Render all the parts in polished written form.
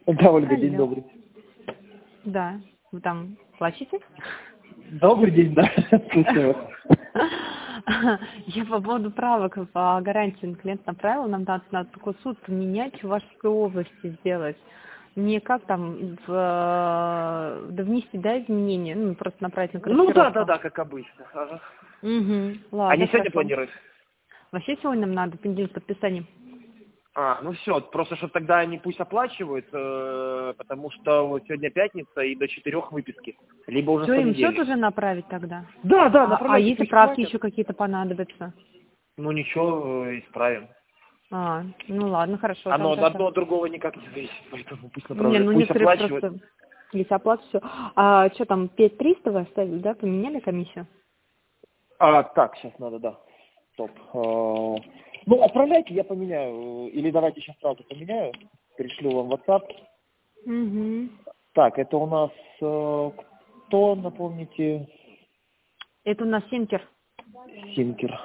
Да, Ольга, день Алло. добрый. Да, вы там плачете? Добрый день, да. Слушаю вас. Я по поводу правок по гарантии клиент направил, нам надо такой суд поменять в Вашей области сделать. Мне как там да внести, да, изменения, ну, просто направить на Ну корректировку. да, как обычно. Ага. Угу, Они ладно, сегодня хорошо. планируют? Вообще сегодня нам надо понедельник подписание. Ну все, просто что тогда они пусть оплачивают, потому что вот сегодня пятница и до 4 выписки. Либо уже Все, с им счет понедельника. уже направить тогда? Да, А направляйте, если пусть правки платят. еще какие-то понадобятся? Ну ничего, исправим. Ну ладно, хорошо Оно тогда. одно от другого никак не зависит, поэтому пусть Не, направляют. ну Пусть некоторые оплачивают. просто, если оплату все. А что там, 5300 вы оставили, да? Поменяли комиссию? Так, сейчас надо, да. Стоп. Ну, отправляйте, я поменяю. Или давайте сейчас сразу поменяю. Пришлю вам в WhatsApp. Угу. Так, это у нас кто, напомните? Это у нас Синкер. Синкер.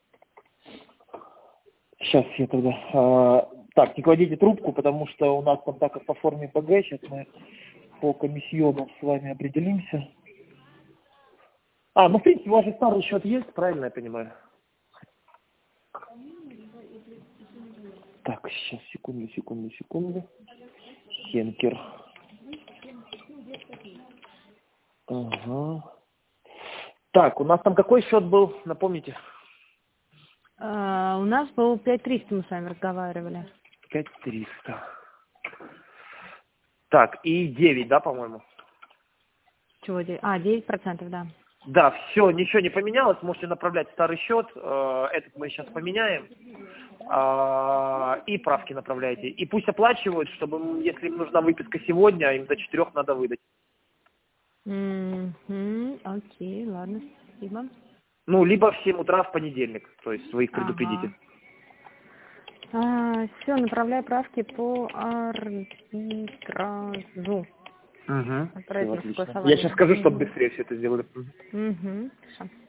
Сейчас я тогда... так, не кладите трубку, потому что у нас там так как по форме ПГ. Сейчас мы по комиссионам с вами определимся. Ну, в принципе, у вас же старый счет есть, правильно я понимаю? Так, сейчас, секунду. Синкер. Ага. Так, у нас там какой счет был, напомните? У нас был 5300, мы с вами разговаривали. 5300. Так, и 9, да, по-моему? Чего? 9%, да. Да, все, ничего не поменялось, можете направлять старый счет, этот мы сейчас поменяем, и правки направляйте. И пусть оплачивают, чтобы, если им нужна выписка сегодня, им до 4 надо выдать. Окей, ладно, спасибо. Ну, либо в 7 утра в понедельник, то есть вы их предупредите. Все, направляй правки по арбитражу. Угу. Все, Отправить на отлично. Я согласование. сейчас скажу, чтобы быстрее все это сделали. Хорошо.